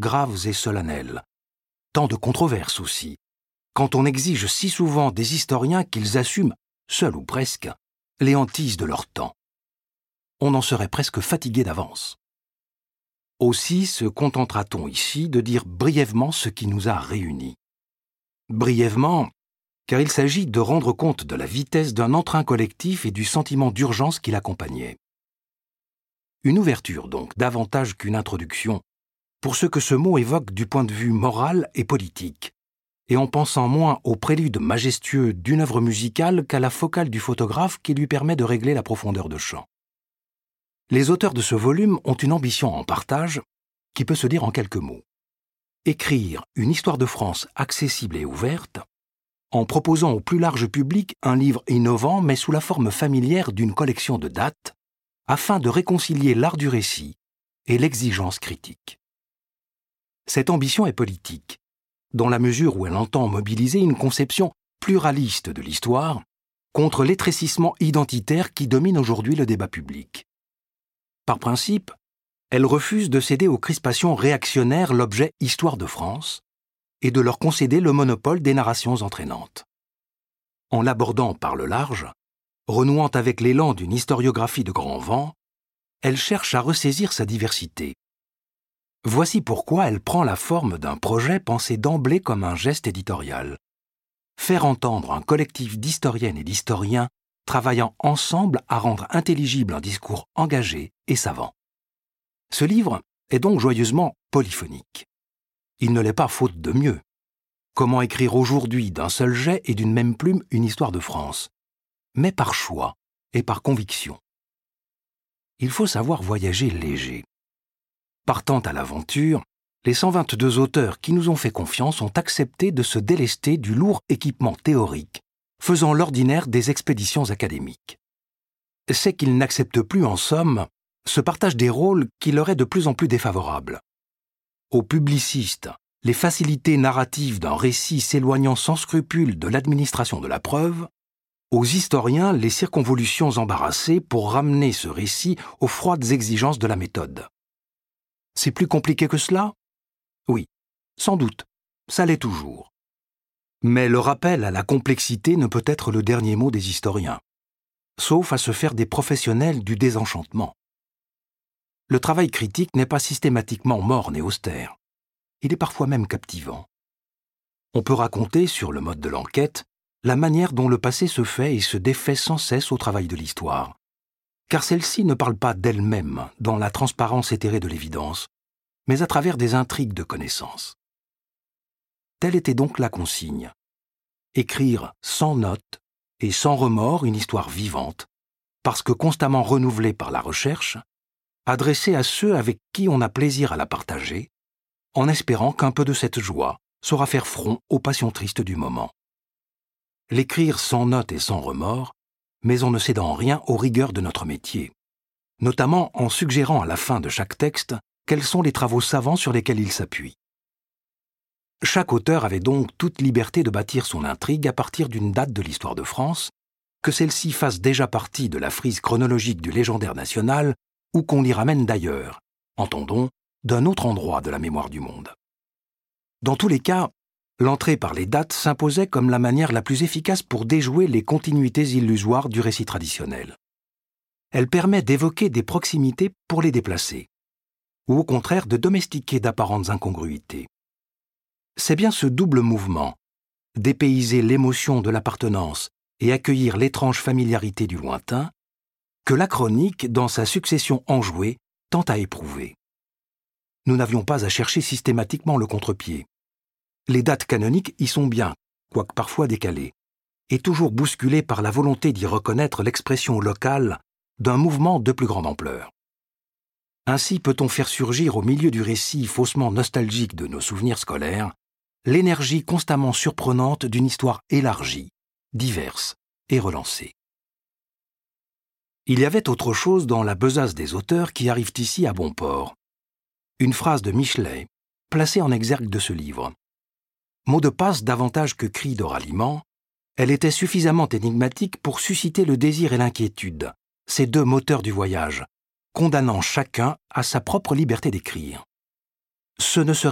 graves et solennelles. Tant de controverses aussi, quand on exige si souvent des historiens qu'ils assument, seuls ou presque, les hantises de leur temps. On en serait presque fatigué d'avance. Aussi se contentera-t-on ici de dire brièvement ce qui nous a réunis. Brièvement, car il s'agit de rendre compte de la vitesse d'un entrain collectif et du sentiment d'urgence qui l'accompagnait. Une ouverture donc, davantage qu'une introduction, pour ce que ce mot évoque du point de vue moral et politique, et en pensant moins au prélude majestueux d'une œuvre musicale qu'à la focale du photographe qui lui permet de régler la profondeur de champ. Les auteurs de ce volume ont une ambition en partage qui peut se dire en quelques mots. Écrire une histoire de France accessible et ouverte, en proposant au plus large public un livre innovant mais sous la forme familière d'une collection de dates, afin de réconcilier l'art du récit et l'exigence critique. Cette ambition est politique, dans la mesure où elle entend mobiliser une conception pluraliste de l'histoire contre l'étrécissement identitaire qui domine aujourd'hui le débat public. Par principe, elle refuse de céder aux crispations réactionnaires l'objet Histoire de France et de leur concéder le monopole des narrations entraînantes. En l'abordant par le large, renouant avec l'élan d'une historiographie de grand vent, elle cherche à ressaisir sa diversité. Voici pourquoi elle prend la forme d'un projet pensé d'emblée comme un geste éditorial. Faire entendre un collectif d'historiennes et d'historiens travaillant ensemble à rendre intelligible un discours engagé et savant. Ce livre est donc joyeusement polyphonique. Il ne l'est pas faute de mieux. Comment écrire aujourd'hui d'un seul jet et d'une même plume une histoire de France, mais par choix et par conviction. Il faut savoir voyager léger. Partant à l'aventure, les 122 auteurs qui nous ont fait confiance ont accepté de se délester du lourd équipement théorique, faisant l'ordinaire des expéditions académiques. C'est qu'ils n'acceptent plus, en somme, ce partage des rôles qui leur est de plus en plus défavorable. Aux publicistes, les facilités narratives d'un récit s'éloignant sans scrupule de l'administration de la preuve, aux historiens, les circonvolutions embarrassées pour ramener ce récit aux froides exigences de la méthode. C'est plus compliqué que cela ? Oui, sans doute, ça l'est toujours. Mais le rappel à la complexité ne peut être le dernier mot des historiens, sauf à se faire des professionnels du désenchantement. Le travail critique n'est pas systématiquement morne et austère. Il est parfois même captivant. On peut raconter, sur le mode de l'enquête, la manière dont le passé se fait et se défait sans cesse au travail de l'histoire. Car celle-ci ne parle pas d'elle-même dans la transparence éthérée de l'évidence, mais à travers des intrigues de connaissances. Telle était donc la consigne. Écrire sans notes et sans remords une histoire vivante, parce que constamment renouvelée par la recherche, adressée à ceux avec qui on a plaisir à la partager, en espérant qu'un peu de cette joie saura faire front aux passions tristes du moment. L'écrire sans notes et sans remords, mais en ne cédant rien aux rigueurs de notre métier, notamment en suggérant à la fin de chaque texte quels sont les travaux savants sur lesquels il s'appuie. Chaque auteur avait donc toute liberté de bâtir son intrigue à partir d'une date de l'histoire de France, que celle-ci fasse déjà partie de la frise chronologique du légendaire national ou qu'on l'y ramène d'ailleurs, entendons, d'un autre endroit de la mémoire du monde. Dans tous les cas, l'entrée par les dates s'imposait comme la manière la plus efficace pour déjouer les continuités illusoires du récit traditionnel. Elle permet d'évoquer des proximités pour les déplacer, ou au contraire de domestiquer d'apparentes incongruités. C'est bien ce double mouvement, dépayser l'émotion de l'appartenance et accueillir l'étrange familiarité du lointain, que la chronique, dans sa succession enjouée, tend à éprouver. Nous n'avions pas à chercher systématiquement le contre-pied. Les dates canoniques y sont bien, quoique parfois décalées, et toujours bousculées par la volonté d'y reconnaître l'expression locale d'un mouvement de plus grande ampleur. Ainsi peut-on faire surgir au milieu du récit faussement nostalgique de nos souvenirs scolaires l'énergie constamment surprenante d'une histoire élargie, diverse et relancée. Il y avait autre chose dans la besace des auteurs qui arrivent ici à bon port. Une phrase de Michelet, placée en exergue de ce livre. Mot de passe davantage que cri de ralliement, elle était suffisamment énigmatique pour susciter le désir et l'inquiétude, ces deux moteurs du voyage, condamnant chacun à sa propre liberté d'écrire. Ce ne serait